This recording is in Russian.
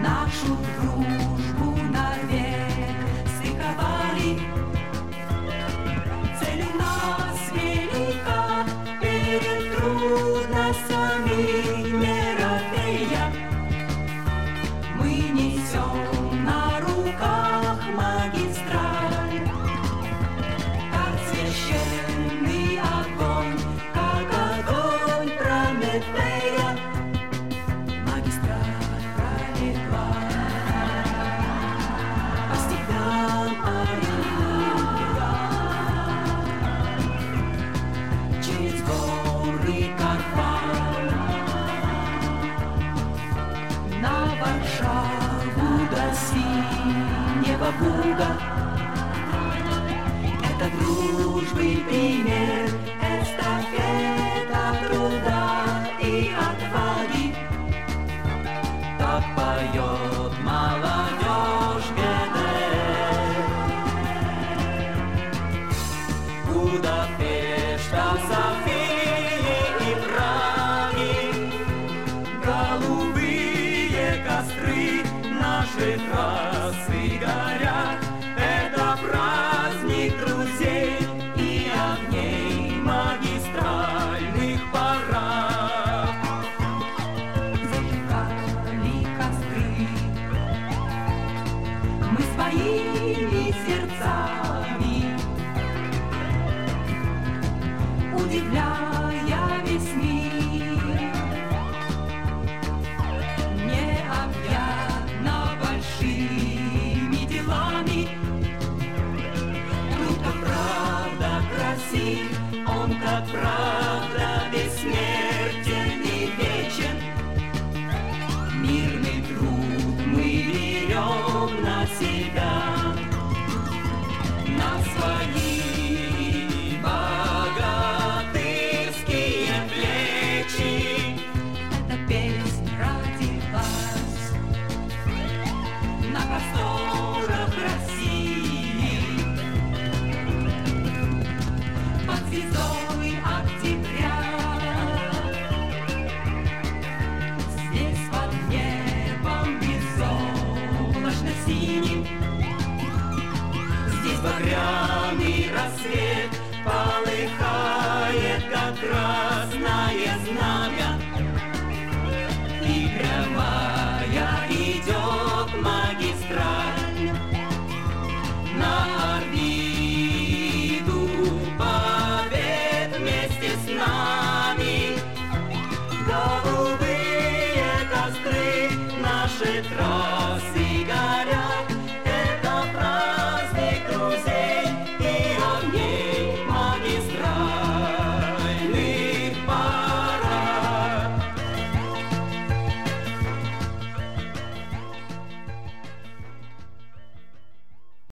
нашу дружбу навек сыковали. Цель у нас велика, перед трудностями не робея. Мы несем на руках магистраль, как священный огонь, как огонь Прометея. Магистраль пролегла по степям Оренбурга, через горы Карпат, на Варшаву до синего Буга. Это дружбы пример, эстафета труда и отваги. Так поет молодежь ГДР. Будапешта, Софии и Праги, голубые костры нашей трассы горят. Это праздник друзей и огней магистральных парад. Зажигали костры мы своими сердцами, удивляя весь мир. Необъятно большими делами, друг как правда красив, он как правда бессмертен и вечен. Мирный труд мы берем на себя, на свои богатырские плечи. Эта песня родилась на просторах России под звездой октября. Здесь под небом безоблачно синим, здесь багря